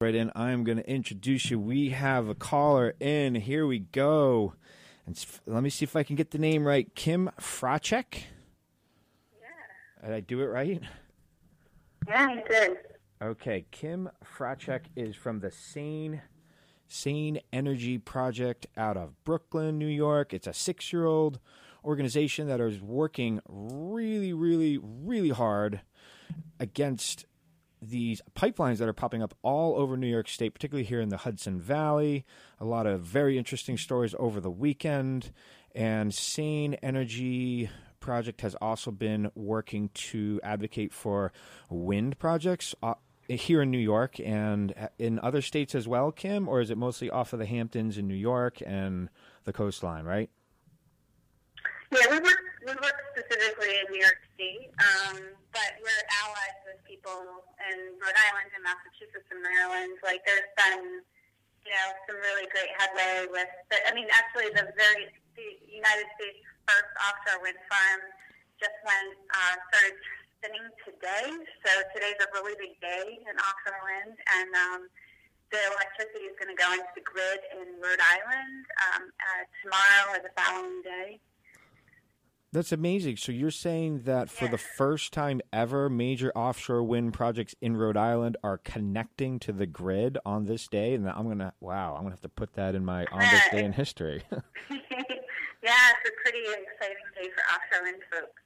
Right in. I'm going to introduce you. We have a caller in. Here we go. And let me see if I can get the name right. Kim Fracek? Yeah. Did I do it right? Yeah, you did. Okay. Kim Fracek is from the Sane Energy Project out of Brooklyn, New York. It's a 6-year-old organization that is working really, really, really hard against these pipelines that are popping up all over New York State, particularly here in the Hudson Valley. A lot of very interesting stories over the weekend. And Sane Energy Project has also been working to advocate for wind projects here in New York and in other states as well, Kim? Or is it mostly off of the Hamptons in New York and the coastline, right? Yeah, we work specifically in New York State, but we're allies with people in Rhode Island and Massachusetts and Maryland. Like, there's been, some really great headway with, actually the United States' first offshore wind farm just started spinning today. So today's a really big day in offshore wind, and the electricity is going to go into the grid in Rhode Island tomorrow or the following day. That's amazing. So you're saying that for the first time ever, major offshore wind projects in Rhode Island are connecting to the grid on this day, and I'm gonna have to put that in my on this day in history. Yeah, it's a pretty exciting day for offshore wind folks.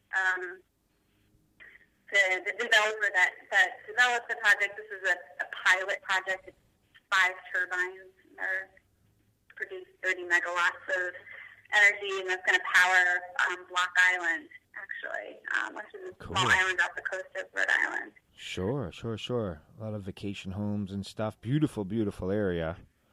The developer that developed the project, this is a pilot project. It's 5 turbines. They're produce 30 megawatts of energy, and that's going to power Block Island, actually, which is a small island off the coast of Rhode Island. Sure. A lot of vacation homes and stuff. Beautiful, beautiful area.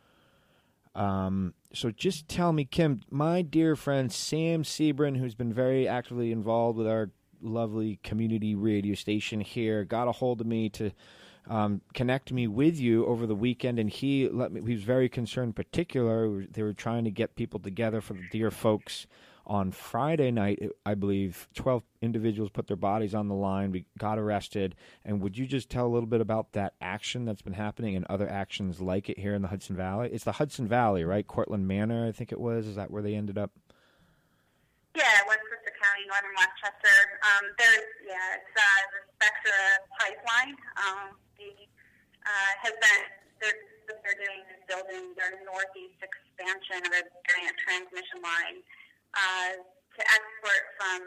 So just tell me, Kim, my dear friend Sam Sebrin, who's been very actively involved with our lovely community radio station here, got a hold of me to connect me with you over the weekend, and he was very concerned. In particular, they were trying to get people together for the dear folks on Friday night. I believe 12 individuals put their bodies on the line. We got arrested. And would you just tell a little bit about that action that's been happening and other actions like it here in the Hudson Valley? It's the Hudson Valley, right? Cortland Manor, I think it was. Is that where they ended up? Yeah, Westchester County, northern Westchester. It's the Spectra pipeline. They're doing is building their northeast expansion of a giant transmission line to export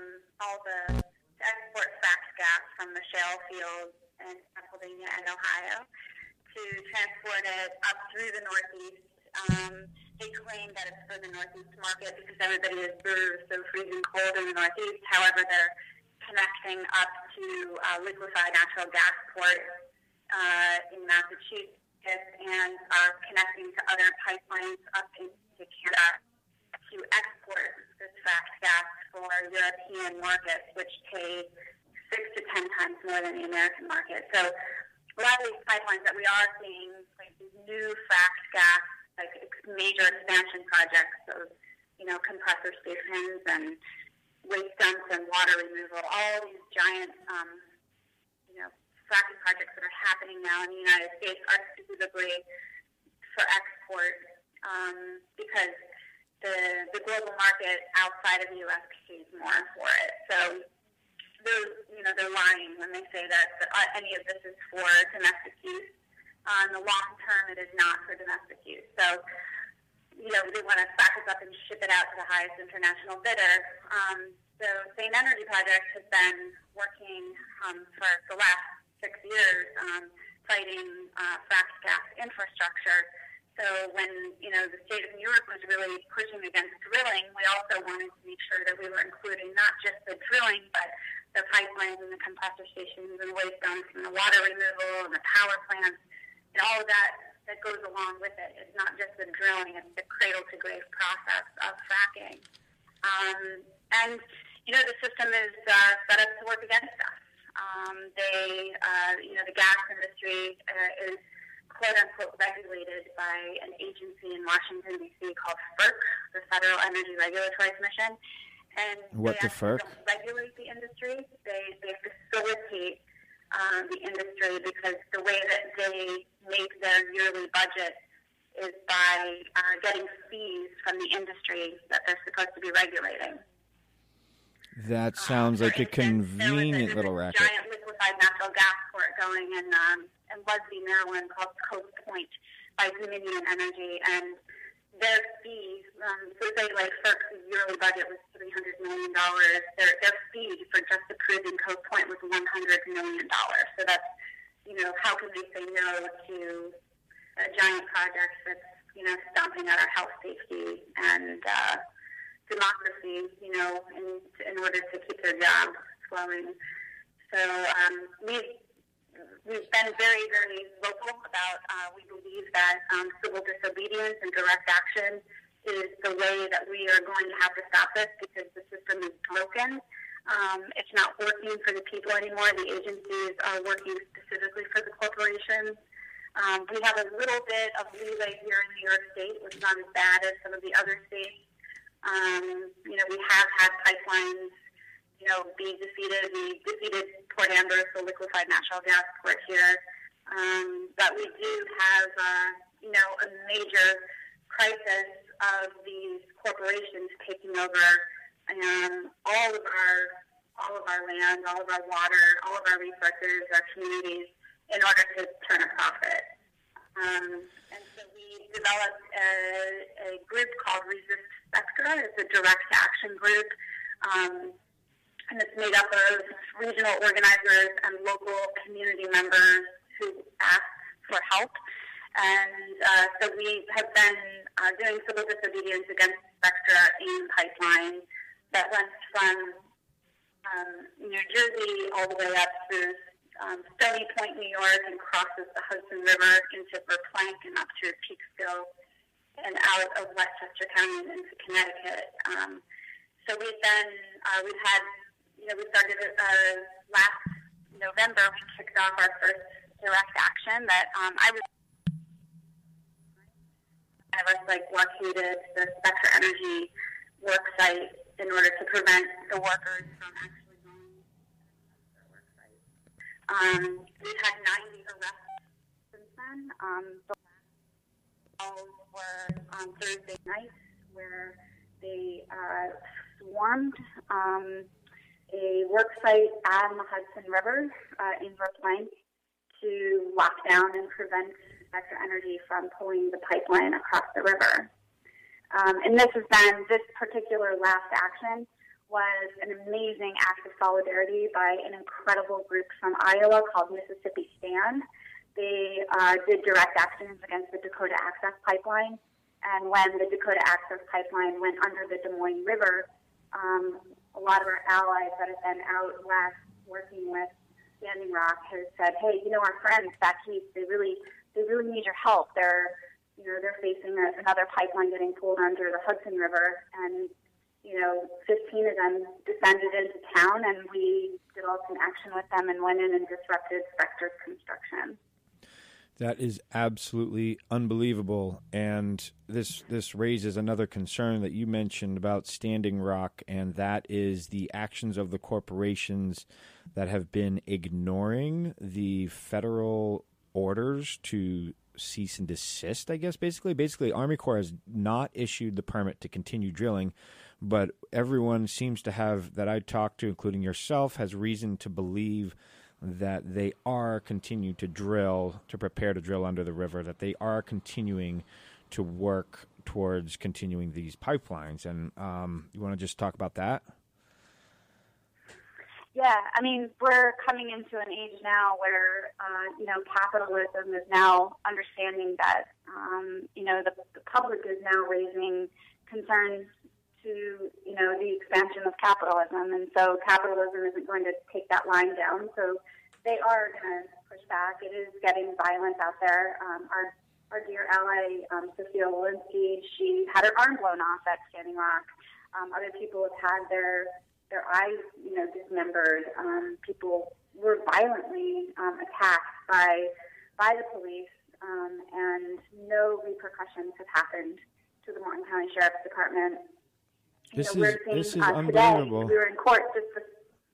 fracked gas from the shale fields in Pennsylvania and Ohio, to transport it up through the northeast. They claim that it's for the northeast market because everybody is so freezing cold in the northeast. However, they're connecting up to liquefied natural gas ports in Massachusetts and are connecting to other pipelines up into Canada to export this fracked gas for European markets, which pay 6 to 10 times more than the American market. So a lot of these pipelines that we are seeing, like these new fracked gas, like major expansion projects of, compressor stations and waste dumps and water removal, all these giant, fracking projects that are happening now in the United States are specifically for export because the global market outside of the U.S. pays more for it. So they're lying when they say that any of this is for domestic use. In the long term, it is not for domestic use. So, they want to stack us up and ship it out to the highest international bidder. So Sane Energy Project has been working for the last 6 years fighting fracked gas infrastructure. So when, the state of New York was really pushing against drilling, we also wanted to make sure that we were including not just the drilling, but the pipelines and the compressor stations and waste dumps and the water removal and the power plants and all of that goes along with it. It's not just the drilling, it's the cradle-to-grave process of fracking. The system is set up to work against us. The gas industry is quote-unquote regulated by an agency in Washington, D.C. called FERC, the Federal Energy Regulatory Commission. And What they the FERC? don't regulate the industry. They facilitate the industry because the way that they make their yearly budget is by getting fees from the industry that they're supposed to be regulating. That sounds like a convenient little racket. There was a giant liquefied natural gas port going in Lusby, Maryland, called Coast Point by Dominion Energy, and their fee, so say like FERC's yearly budget was $300 million. Their fee for just approving Coast Point was $100 million. So that's, how can they say no to a giant project that's, stomping at our health, safety, and democracy, in order to keep their jobs flowing. So we've been very, very vocal about, we believe that civil disobedience and direct action is the way that we are going to have to stop this, because the system is broken. It's not working for the people anymore. The agencies are working specifically for the corporations. We have a little bit of leeway here in New York State, which is not as bad as some of the other states. We have had pipelines being defeated. We defeated Port Ambrose, the liquefied natural gas port here. But we do have, a major crisis of these corporations taking over all of our land, all of our water, all of our resources, our communities, in order to turn a profit. And so we developed a group called Resist Spectra. It's a direct action group. And it's made up of regional organizers and local community members who ask for help. And so we have been doing civil disobedience against Spectra in pipeline that runs from New Jersey all the way up through Stony Point, New York, and crosses the Hudson River into Verplank and up through Peekskill and out of Westchester County and into Connecticut. So we started last November. We kicked off our first direct action that I was blockaded the Spectra Energy work site in order to prevent the workers from actually going to their work site. We've had 90 arrests since then. The last calls were on Thursday night, where they swarmed a work site on the Hudson River in Verplank to lock down and prevent Spectra Energy from pulling the pipeline across the river. And this particular last action was an amazing act of solidarity by an incredible group from Iowa called Mississippi Stand. They did direct actions against the Dakota Access Pipeline, and when the Dakota Access Pipeline went under the Des Moines River, a lot of our allies that have been out west working with Standing Rock has said, hey, our friends back east, they really need your help. They're facing another pipeline getting pulled under the Hudson River, and 15 of them descended into town, and we developed an action with them and went in and disrupted Spectra's construction. That is absolutely unbelievable, and this raises another concern that you mentioned about Standing Rock, and that is the actions of the corporations that have been ignoring the federal orders to cease and desist, I guess, basically Army Corps has not issued the permit to continue drilling, but everyone seems to have, that I talked to, including yourself, has reason to believe that they are continuing to drill, to prepare to drill under the river, that they are continuing to work towards continuing these pipelines. And you want to just talk about that? Yeah, I mean, we're coming into an age now where, capitalism is now understanding that, the public is now raising concerns to, the expansion of capitalism. And so capitalism isn't going to take that line down. So they are going to push back. It is getting violent out there. Our dear ally, Sophia Walensky, she had her arm blown off at Standing Rock. Other people have had their eyes, dismembered. People were violently attacked by the police, and no repercussions have happened to the Morton County Sheriff's Department. This is unbelievable. Today, we were in court just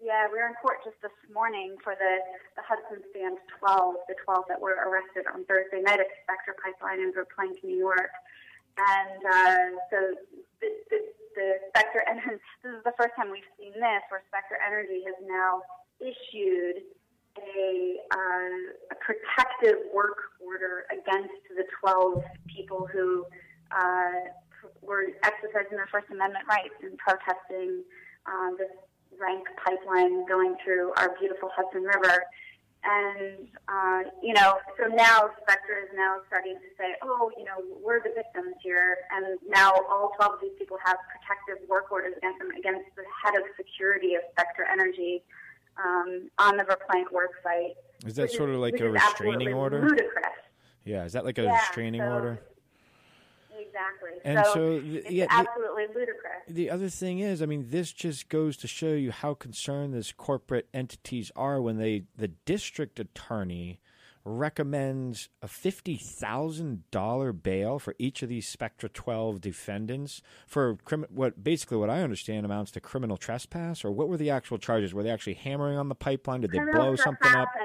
Yeah, we were in court just this morning for the Hudson Stand 12, the 12 that were arrested on Thursday night at the Spectra Pipeline in Verplank, New York. And so the Spectra, and this is the first time we've seen this, where Spectra Energy has now issued a protective work order against the 12 people who were exercising their First Amendment rights and protesting this rank pipeline going through our beautiful Hudson River. And, so now Spectra is now starting to say, we're the victims here. And now all 12 of these people have protective work orders against them, against the head of security of Spectra Energy on the Verplank work site. Is that sort of like a restraining order? Ludicrous. Yeah, is that like a restraining order? Exactly. And it's absolutely ludicrous. The other thing is, this just goes to show you how concerned these corporate entities are when the district attorney recommends a $50,000 bail for each of these Spectra 12 defendants for what I understand amounts to criminal trespass. Or what were the actual charges? Were they actually hammering on the pipeline? Did they blow something up?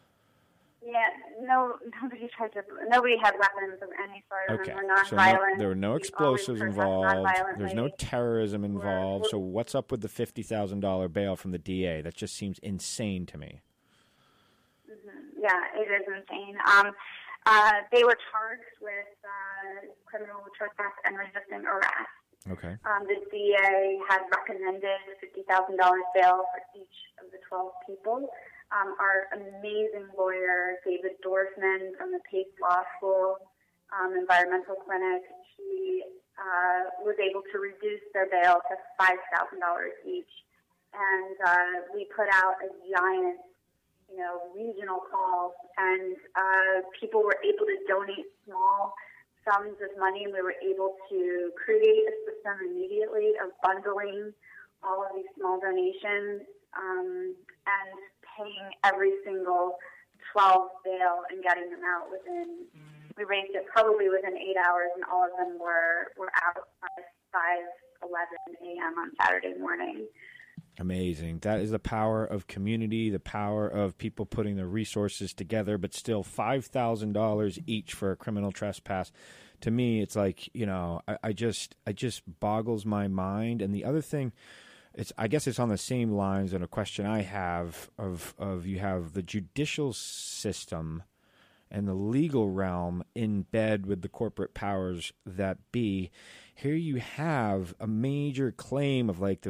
Nobody had weapons of any sort. Okay. We're non-violent. There were no explosives involved. There's no terrorism involved. So what's up with the $50,000 bail from the DA? That just seems insane to me. Mm-hmm. Yeah, it is insane. They were charged with criminal trespass and resisting arrest. Okay. The DA had recommended a $50,000 bail for each of the 12 people. Our amazing lawyer, David Dorfman from the Pace Law School Environmental Clinic, he was able to reduce their bail to $5,000 each. And we put out a giant, regional call, and people were able to donate small sums of money. We were able to create a system immediately of bundling all of these small donations and paying every single 12 bail and getting them out we raised it probably within 8 hours, and all of them were out by 5:11 a.m. on Saturday morning. Amazing. That is the power of community, the power of people putting their resources together, but still $5,000 each for a criminal trespass. To me, it's like, I just boggles my mind. And the other thing, I guess it's on the same lines and a question I have of you have the judicial system and the legal realm in bed with the corporate powers that be. Here you have a major claim of like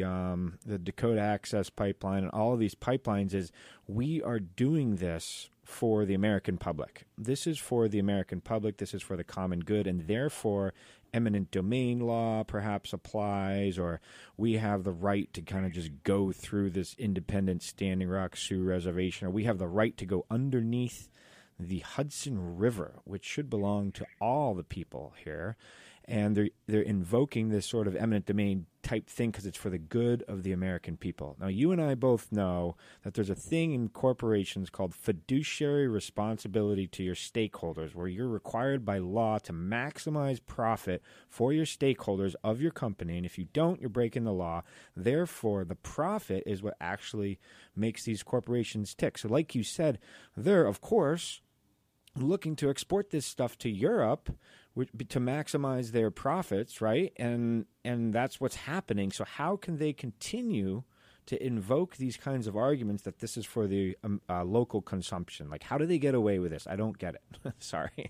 the Dakota Access Pipeline and all of these pipelines is we are doing this for the American public. This is for the American public. This is for the common good, and therefore eminent domain law perhaps applies, or we have the right to kind of just go through this independent Standing Rock Sioux reservation, or we have the right to go underneath the Hudson River, which should belong to all the people here. And they're invoking this sort of eminent domain type thing because it's for the good of the American people. Now, you and I both know that there's a thing in corporations called fiduciary responsibility to your stakeholders, where you're required by law to maximize profit for your stakeholders of your company. And if you don't, you're breaking the law. Therefore, the profit is what actually makes these corporations tick. So like you said, they're, of course, looking to export this stuff to Europe to maximize their profits, right? And that's what's happening. So how can they continue to invoke these kinds of arguments that this is for the local consumption? Like, how do they get away with this? I don't get it. Sorry.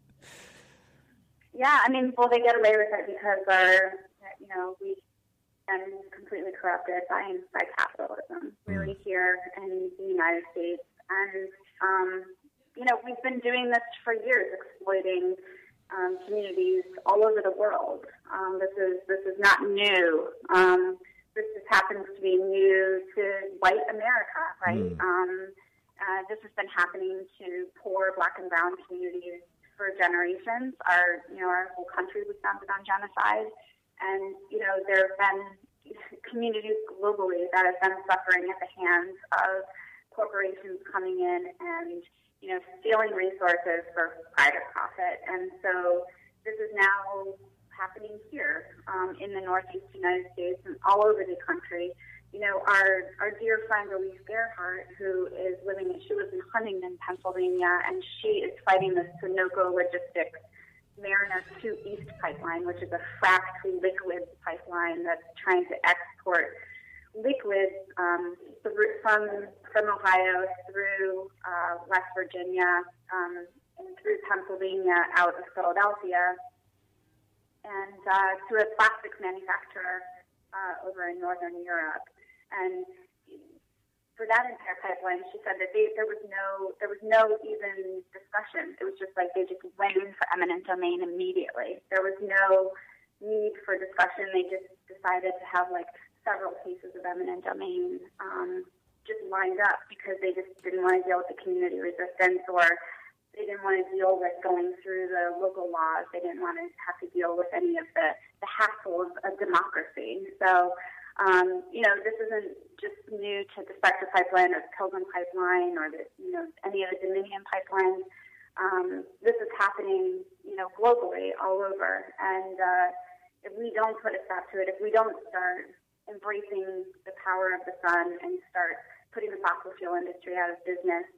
Yeah, they get away with it because we've been completely corrupted by capitalism, really, here in the United States. And, we've been doing this for years, exploiting communities all over the world. This is not new. This just happens to be new to white America, right? This has been happening to poor Black and brown communities for generations. Our whole country was founded on genocide, and there have been communities globally that have been suffering at the hands of corporations coming in and stealing resources for private profit. And so this is now happening here in the Northeast United States and all over the country. our dear friend Elise Gerhardt, who she lives in Huntington, Pennsylvania, and she is fighting the Sunoco Logistics Mariner 2 East pipeline, which is a fracked liquid pipeline that's trying to export liquids from Ohio through West Virginia and through Pennsylvania out of Philadelphia and to a plastics manufacturer over in Northern Europe. And for that entire pipeline, she said that there was no even discussion. It was just like they just went in for eminent domain immediately. There was no need for discussion. They just decided to have like several cases of eminent domain just lined up because they just didn't want to deal with the community resistance, or they didn't want to deal with going through the local laws. They didn't want to have to deal with any of the hassle of democracy. So, this isn't just new to the Spectra Pipeline or the Pilgrim Pipeline or any of the Dominion pipelines. This is happening, globally all over. And if we don't put a stop to it, if we don't start embracing the power of the sun and start putting the fossil fuel industry out of business,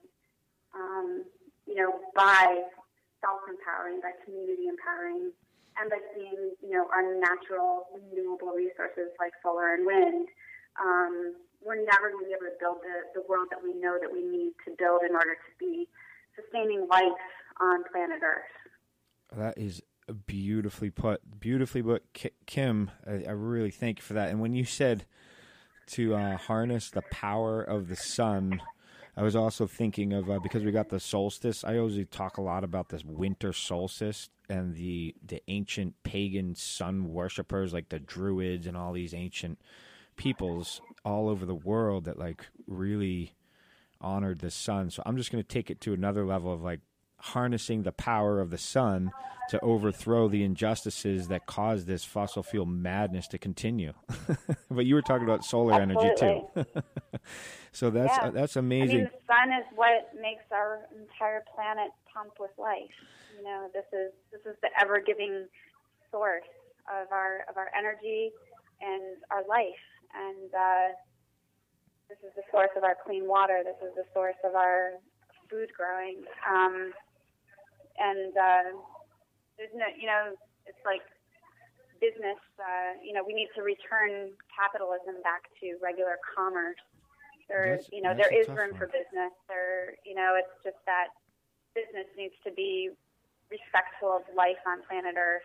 by self-empowering, by community empowering, and by seeing, our natural renewable resources like solar and wind, we're never going to be able to build the world that we know that we need to build in order to be sustaining life on planet Earth. That is beautifully put. Kim, I really thank you for that. And when you said to harness the power of the sun, I was also thinking of, because we got the solstice, I always talk a lot about this winter solstice and the ancient pagan sun worshipers like the Druids and all these ancient peoples all over the world that like really honored the sun. So I'm just going to take it to another level of like harnessing the power of the sun to overthrow the injustices that cause this fossil fuel madness to continue. But you were talking about solar energy too. So that's amazing. I mean, the sun is what makes our entire planet pump with life. This is the ever-giving source of our energy and our life, and this is the source of our clean water. This is the source of our food growing, and there's no, it's like business. We need to return capitalism back to regular commerce. There is room for business. It's just that business needs to be respectful of life on planet Earth.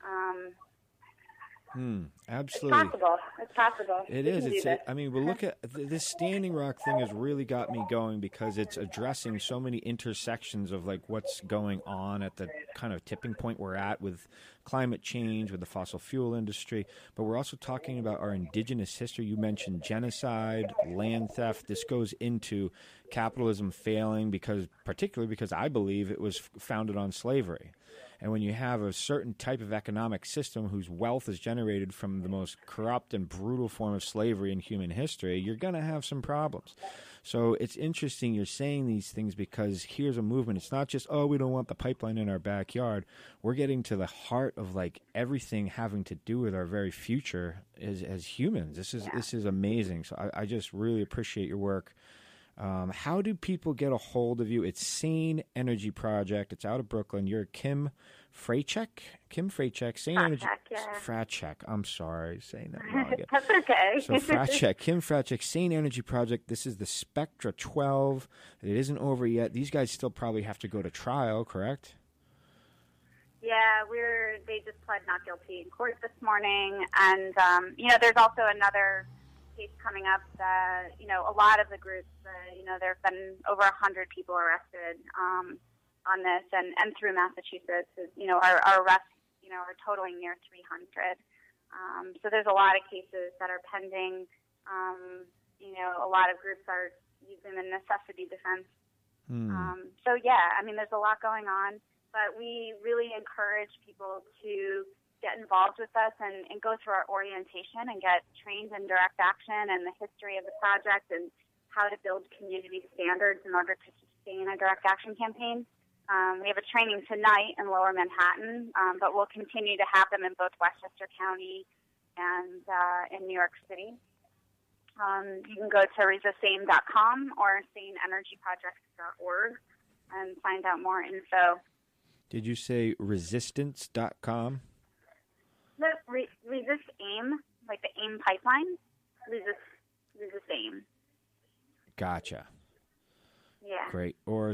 Absolutely. It's possible. It is. We'll look at this Standing Rock thing has really got me going because it's addressing so many intersections of like what's going on at the kind of tipping point we're at with climate change, with the fossil fuel industry. But we're also talking about our indigenous history. You mentioned genocide, land theft. This goes into capitalism failing particularly because I believe it was founded on slavery. And when you have a certain type of economic system whose wealth is generated from the most corrupt and brutal form of slavery in human history, you're going to have some problems. So it's interesting you're saying these things because here's a movement. It's not just, we don't want the pipeline in our backyard. We're getting to the heart of like everything having to do with our very future as humans. This is amazing. So I just really appreciate your work. How do people get a hold of you? It's Sane Energy Project. It's out of Brooklyn. You're Kim Frachek? Sane Energy. Yeah. Frachek. I'm sorry, saying that wrong again. That's okay. So Frachek, Kim Frachek, Sane Energy Project. This is the Spectra 12. It isn't over yet. These guys still probably have to go to trial, correct? Yeah, they just pled not guilty in court this morning. And, there's also another case coming up that, a lot of the groups, there have been over 100 people arrested on this, and through Massachusetts, our arrests, are totaling near 300. So there's a lot of cases that are pending. A lot of groups are using the necessity defense. There's a lot going on, but we really encourage people to get involved with us and go through our orientation and get trained in direct action and the history of the project and how to build community standards in order to sustain a direct action campaign. We have a training tonight in Lower Manhattan, but we'll continue to have them in both Westchester County and in New York City. You can go to resistame.com or saneenergyproject.org and find out more info. Did you say resistance.com? Resist AIM, like the AIM pipeline. Resist AIM. Gotcha. Yeah. Great. Or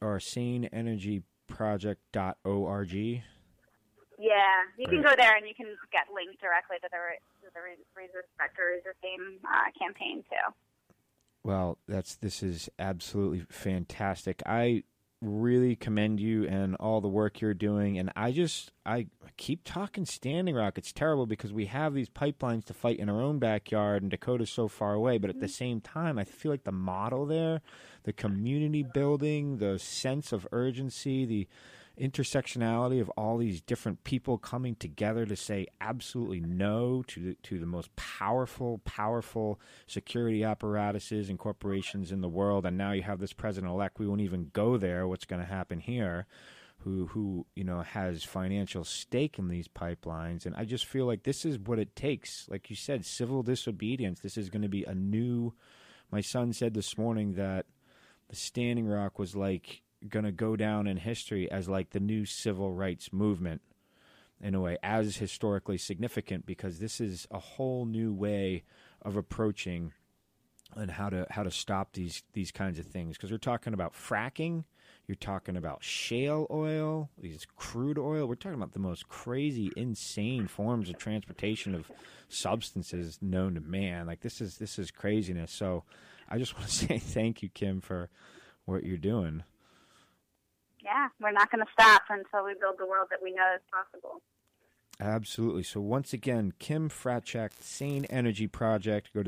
saneenergyproject.org. Yeah, you Great. can go there and you can get linked directly to the Resist Vector Resist AIM campaign too. Well, this is absolutely fantastic. I really commend you and all the work you're doing. And I keep talking Standing Rock. It's terrible because we have these pipelines to fight in our own backyard, and Dakota's so far away. But at the same time, I feel like the model there, the community building, the sense of urgency, the intersectionality of all these different people coming together to say absolutely no to the most powerful security apparatuses and corporations in the world. And now you have this president-elect. We won't even go there. What's going to happen here? Who has financial stake in these pipelines. And I just feel like this is what it takes. Like you said, civil disobedience. This is going to be a new. My son said this morning that the Standing Rock was like going to go down in history as like the new civil rights movement in a way, as historically significant, because this is a whole new way of approaching and how to stop these kinds of things. Because we're talking about fracking, you're talking about shale oil, these crude oil. We're talking about the most crazy, insane forms of transportation of substances known to man. Like this is craziness. So I just want to say thank you, Kim, for what you're doing. Yeah, we're not going to stop until we build the world that we know is possible. Absolutely. So once again, Kim Fracek, Sane Energy Project. Go to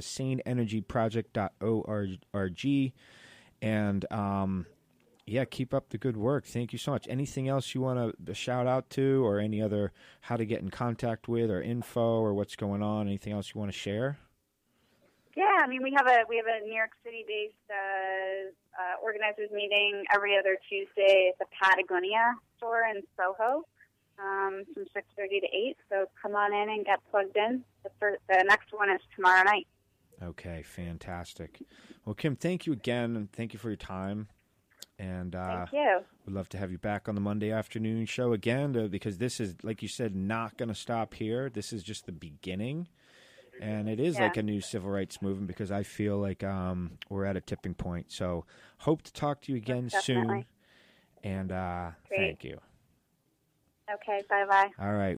saneenergyproject.org. And, keep up the good work. Thank you so much. Anything else you want to shout out to, or any other how to get in contact with, or info, or what's going on? Anything else you want to share? Yeah, I mean, we have a New York City-based organizers meeting every other Tuesday at the Patagonia store in Soho from 6:30 to 8. So come on in and get plugged in. The next one is tomorrow night. Okay, fantastic. Well, Kim, thank you again, and thank you for your time. And thank you. We'd love to have you back on the Monday afternoon show again, because this is, like you said, not going to stop here. This is just the beginning. And it is like a new civil rights movement, because I feel like we're at a tipping point. So hope to talk to you again soon. And thank you. Okay, bye-bye. All right.